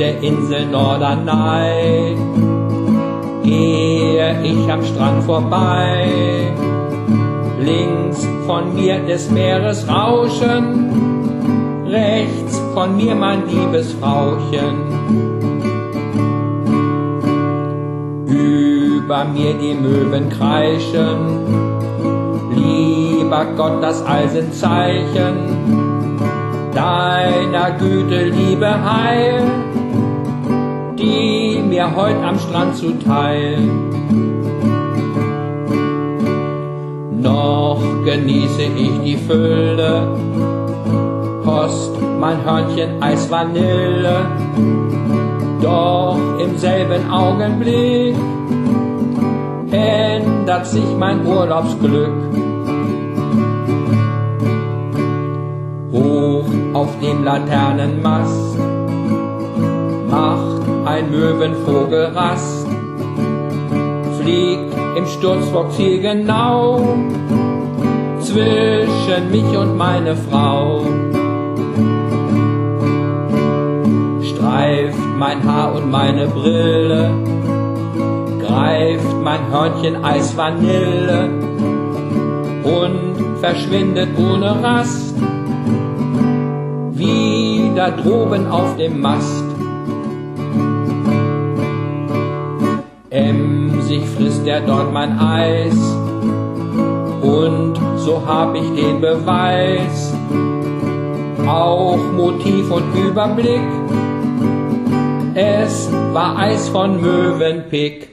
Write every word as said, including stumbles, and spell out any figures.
der Insel Norderney. Gehe ich am Strand vorbei, links von mir des Meeres Rauschen, rechts von mir mein liebes Frauchen. Über mir die Möwen kreischen, lieber Gott, das all sind Zeichen deiner Güte, Liebe, Heil, die mir heut am Strand zuteil. Noch genieße ich die Fülle, kost mein Hörnchen Eis Vanille, doch im selben Augenblick ändert sich mein Urlaubsglück. Hoch auf dem Laternenmast macht ein Möwenvogel Rast, fliegt im Sturzflug zielgenau zwischen mich und meine Frau. Streift mein Haar und meine Brille, greift mein Hörnchen Eis Vanille und verschwindet ohne Rast wieder droben auf dem Mast. Emsig frisst er dort mein Eis und so hab ich den Beweis, auch Motiv und Überblick, es war Eis von Mövenpick.